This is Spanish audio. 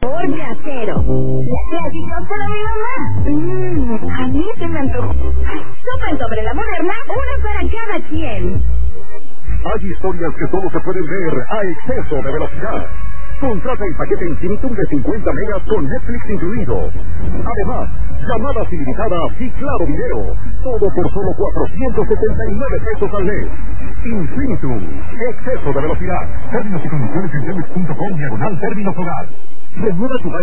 Por casero. La clásica para mi mamá. A mí se me antojó. Sopa sobre la moderna, una para cada quien. Hay historias que solo se pueden ver a exceso de velocidad. Contrata el paquete Infinitum de 50 megas con Netflix incluido. Además, llamadas ilimitadas y claro video. Todo por solo 479 pesos al mes. Infinitum, exceso de velocidad. Términos y condiciones en Telmex.com/términos hogar. Renueva tu